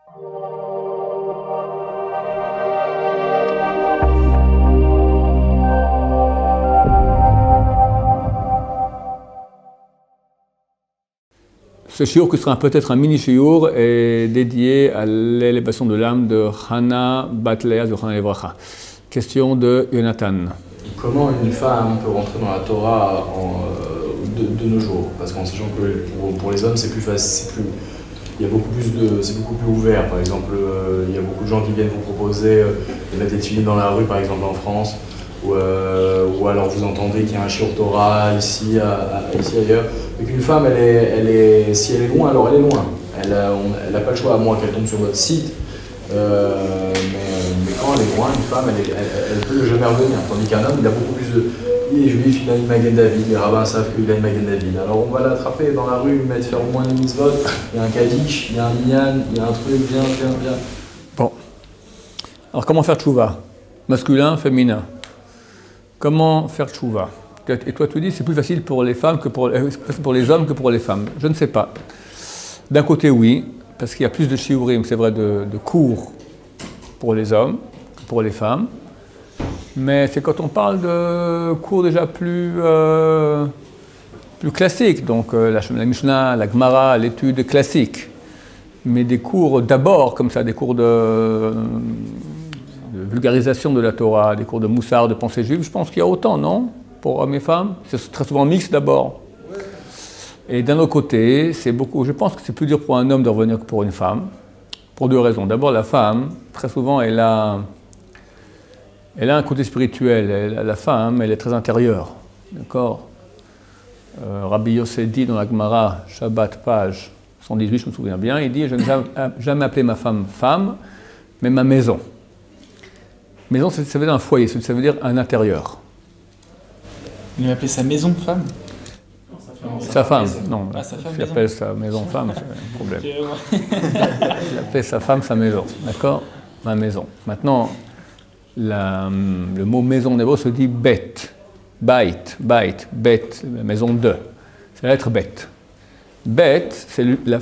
Ce shiur, qui sera peut-être un mini-shiur, est dédié à l'élévation de l'âme de Hana Bat Léa Zochana Levracha. Question de Jonathan. Comment une femme peut rentrer dans la Torah de nos jours? Parce qu'en sachant que pour les hommes, c'est plus facile, il y a beaucoup plus c'est beaucoup plus ouvert. Par exemple, il y a beaucoup de gens qui viennent vous proposer de mettre des tuiles dans la rue, par exemple en France, ou alors vous entendez qu'il y a un shiur Torah ici ailleurs. Et qu'une femme, si elle est loin, alors elle est loin. Elle n'a pas le choix, à moins qu'elle tombe sur votre site. Mais quand elle est loin, une femme, elle peut jamais revenir. Tandis qu'un homme, il a beaucoup plus de... Il est juif, il a une Magen David, les rabbins savent qu'il a une Magen David. Alors on va l'attraper dans la rue, lui mettre faire au moins une mitzvot. Il y a un kaddish, il y a un minyan, il y a un truc, bien. Bon. Alors comment faire tchouva? Masculin, féminin. Comment faire tchouva? Et toi, tu dis c'est plus facile pour les femmes que pour les hommes que pour les femmes. Je ne sais pas. D'un côté, oui, parce qu'il y a plus de shiurim, c'est vrai, de cours pour les hommes que pour les femmes. Mais c'est quand on parle de cours déjà plus classiques, donc la Mishnah, la Gemara, l'étude classique. Mais des cours d'abord, comme ça, des cours de vulgarisation de la Torah, des cours de moussard, de pensée juive, je pense qu'il y a autant, non? Pour hommes et femmes, c'est très souvent mixte d'abord. Et d'un autre côté, je pense que c'est plus dur pour un homme de revenir que pour une femme, pour deux raisons. D'abord, la femme, très souvent, elle a un côté spirituel. La femme, elle est très intérieure. D'accord? Rabbi Yossé dit dans la Gemara, Shabbat, page 118, je me souviens bien, il dit « Je n'ai jamais appelé ma femme femme, mais ma maison ». Maison, ça veut dire un foyer, ça veut dire un intérieur. Il appelait sa maison femme? Sa femme, non. Ah, sa femme Il appelle sa maison femme, c'est un problème. Il appelle sa femme sa maison, d'accord? Ma maison. Maintenant, le mot maison en hébreu se dit bet, bait, la maison de. C'est la lettre bet. Bet, c'est le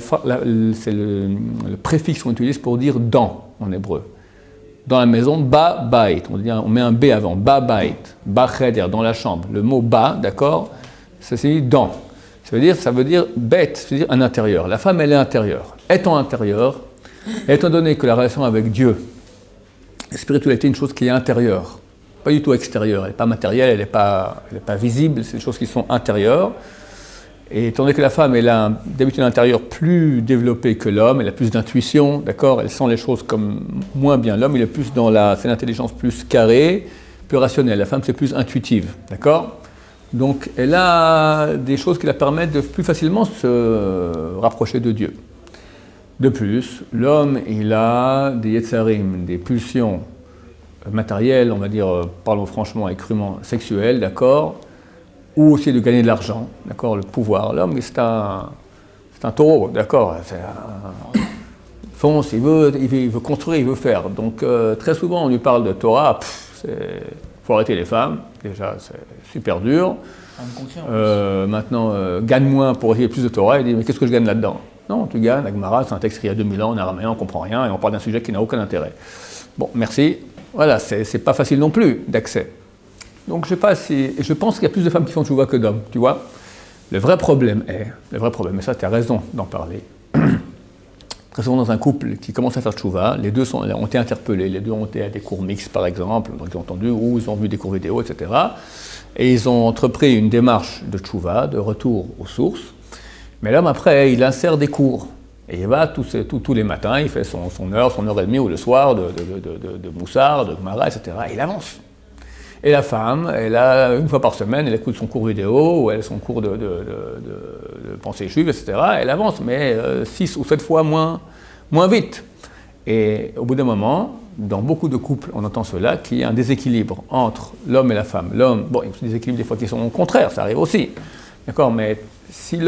préfixe qu'on utilise pour dire dans en hébreu. Dans la maison, ba bait, on met un B avant, ba bait, ba cheder, dans la chambre. Le mot ba, d'accord, ça signifie dans. Ça veut dire bête, ça veut dire un intérieur. La femme, elle est intérieure. Étant intérieure, étant donné que la relation avec Dieu, la spiritualité est une chose qui est intérieure, pas du tout extérieure, elle n'est pas matérielle, elle n'est pas visible, c'est des choses qui sont intérieures. Et étant donné que la femme, elle a d'habitude un intérieur plus développé que l'homme, elle a plus d'intuition, d'accord, elle sent les choses comme moins bien. L'homme, il est plus dans c'est l'intelligence plus carrée, plus rationnelle. La femme, c'est plus intuitive, d'accord? Donc, elle a des choses qui la permettent de plus facilement se rapprocher de Dieu. De plus, l'homme, il a des yetzarim, des pulsions matérielles, on va dire, parlons franchement et crûment, sexuelles, d'accord? Ou aussi de gagner de l'argent, d'accord, le pouvoir. L'homme, c'est un taureau, d'accord, il fonce, il veut construire, il veut faire. Donc, très souvent, on lui parle de Torah, il faut arrêter les femmes, déjà, c'est super dur. Maintenant, gagne moins pour essayer plus de Torah, il dit, mais qu'est-ce que je gagne là-dedans? Non, tu gagnes, la Gemara, c'est un texte qui a 2000 ans en araméen, on ne comprend rien, et on parle d'un sujet qui n'a aucun intérêt. Bon, merci. Voilà, c'est pas facile non plus d'accès. Donc je pense qu'il y a plus de femmes qui font tchouva que d'hommes, tu vois. Le vrai problème, et ça tu as raison d'en parler, très souvent dans un couple qui commence à faire tchouva, les deux ont été interpellés, les deux ont été à des cours mixtes par exemple, donc ils ont entendu, ou ils ont vu des cours vidéo, etc. Et ils ont entrepris une démarche de tchouva, de retour aux sources, mais l'homme après, il insère des cours. Et il va tous les matins, il fait son heure et demie, ou le soir, de moussard, de gemara, etc. Et il avance. Et la femme, elle a, une fois par semaine, elle écoute son cours vidéo, ou elle a son cours de pensée juive, etc. Elle avance, mais 6 ou 7 fois moins vite. Et au bout d'un moment, dans beaucoup de couples, on entend cela, qu'il y a un déséquilibre entre l'homme et la femme. L'homme, bon, il y a des déséquilibres des fois qui sont au contraire, ça arrive aussi. D'accord, mais si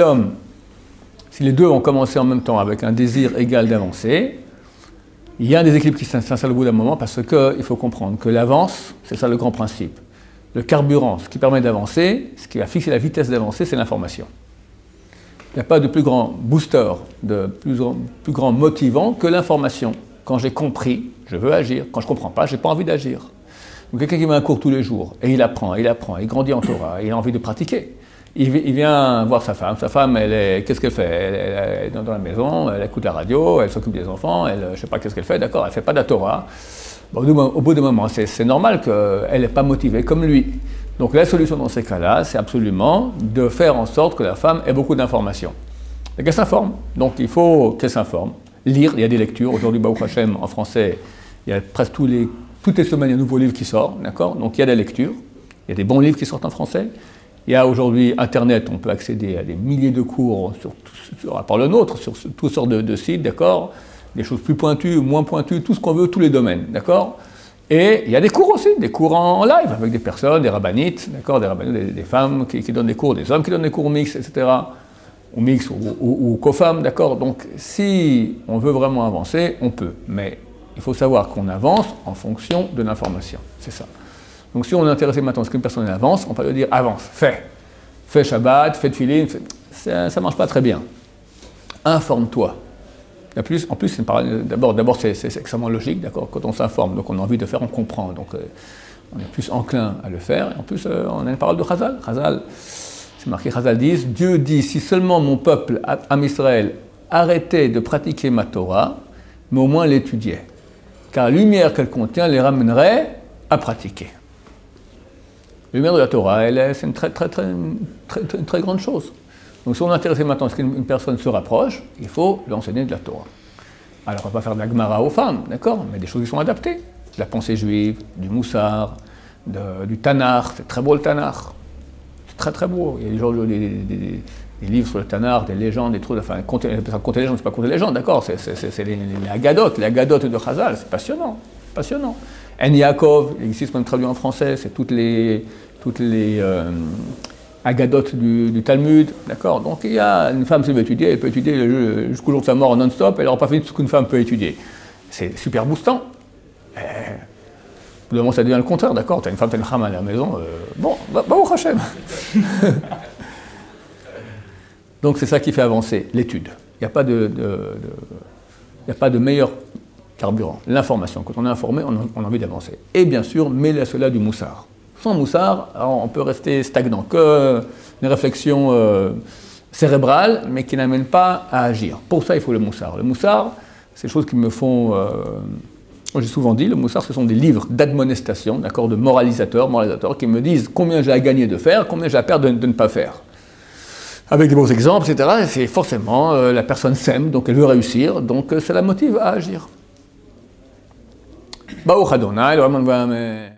les deux ont commencé en même temps avec un désir égal d'avancer, il y a un déséquilibre qui s'installe au bout d'un moment parce qu'il faut comprendre que l'avance, c'est ça le grand principe. Le carburant, ce qui permet d'avancer, ce qui va fixer la vitesse d'avancer, c'est l'information. Il n'y a pas de plus grand booster, de plus grand motivant que l'information. Quand j'ai compris, je veux agir. Quand je ne comprends pas, je n'ai pas envie d'agir. Donc quelqu'un qui met un cours tous les jours, et il apprend, il grandit en Torah, il a envie de pratiquer. Il vient voir sa femme, qu'est-ce qu'elle fait? Elle est dans la maison, elle écoute la radio, elle s'occupe des enfants, je ne sais pas qu'est-ce qu'elle fait, d'accord, elle ne fait pas de la Torah. Bon, au bout d'un moment, c'est normal qu'elle n'est pas motivée comme lui. Donc la solution dans ces cas-là, c'est absolument de faire en sorte que la femme ait beaucoup d'informations. Et qu'elle s'informe. Donc il faut qu'elle s'informe. Lire, il y a des lectures. Aujourd'hui, Baruch Hashem, en français, il y a presque toutes les semaines, il y a un nouveau livre qui sort, d'accord? Donc il y a des lectures, il y a des bons livres qui sortent en français. Il y a aujourd'hui Internet, on peut accéder à des milliers de cours, à part le nôtre, sur toutes sortes de sites, d'accord? Des choses plus pointues, moins pointues, tout ce qu'on veut, tous les domaines, d'accord? Et il y a des cours aussi, des cours en live, avec des personnes, des rabbanites, d'accord? Des femmes qui donnent des cours, des hommes qui donnent des cours mixtes, etc. Ou mixtes ou co-femmes, d'accord? Donc si on veut vraiment avancer, on peut, mais il faut savoir qu'on avance en fonction de l'information, c'est ça. Donc si on est intéressé maintenant à ce qu'une personne avance, on peut lui dire avance, fais Shabbat, fais Tfilin, ça ne marche pas très bien. Informe-toi. En plus, d'abord c'est extrêmement logique, d'accord. Quand on s'informe, donc on a envie de faire, on comprend, donc on est plus enclin à le faire. Et en plus, on a une parole de Chazal. Chazal, c'est marqué, Chazal dit, Dieu dit, si seulement mon peuple, Am Israël, arrêtait de pratiquer ma Torah, mais au moins l'étudiait. Car la lumière qu'elle contient les ramènerait à pratiquer. La lumière de la Torah, c'est une très grande chose. Donc si on est intéressé maintenant à ce qu'une personne se rapproche, il faut lui enseigner de la Torah. Alors on ne va pas faire de la Gemara aux femmes, d'accord, mais des choses qui sont adaptées. De la pensée juive, du Moussar, du Tanakh, c'est très beau le Tanakh. C'est très beau. Il y a des livres sur le Tanakh, des légendes, des trucs, enfin, compter les légendes, c'est pas compter les légendes, d'accord, c'est les Agadotes de Chazal, c'est passionnant. En Yaakov, ici c'est même traduit en français, c'est toutes les Agadotes du Talmud, d'accord. Donc il y a une femme qui veut étudier, elle peut étudier jusqu'au jour de sa mort non-stop, elle n'aura pas fait tout ce qu'une femme peut étudier. C'est super boostant. Au bout d'un moment, ça devient le contraire, d'accord. Tu as une femme, tu as une femme à la maison, au Hachem. Donc c'est ça qui fait avancer l'étude. Il n'y a pas de meilleur carburant, l'information. Quand on est informé, on a envie d'avancer. Et bien sûr, mêler à cela du moussard. Sans moussard, on peut rester stagnant, que une réflexion cérébrale, mais qui n'amène pas à agir. Pour ça, il faut le moussard. Le moussard, c'est des choses qui me font... j'ai souvent dit, le moussard, ce sont des livres d'admonestation, d'accord, de moralisateurs qui me disent combien j'ai à gagner de faire, combien j'ai à perdre de ne pas faire. Avec des bons exemples, etc. Et c'est forcément, la personne s'aime, donc elle veut réussir, donc ça la motive à agir. Baruch Adonai, le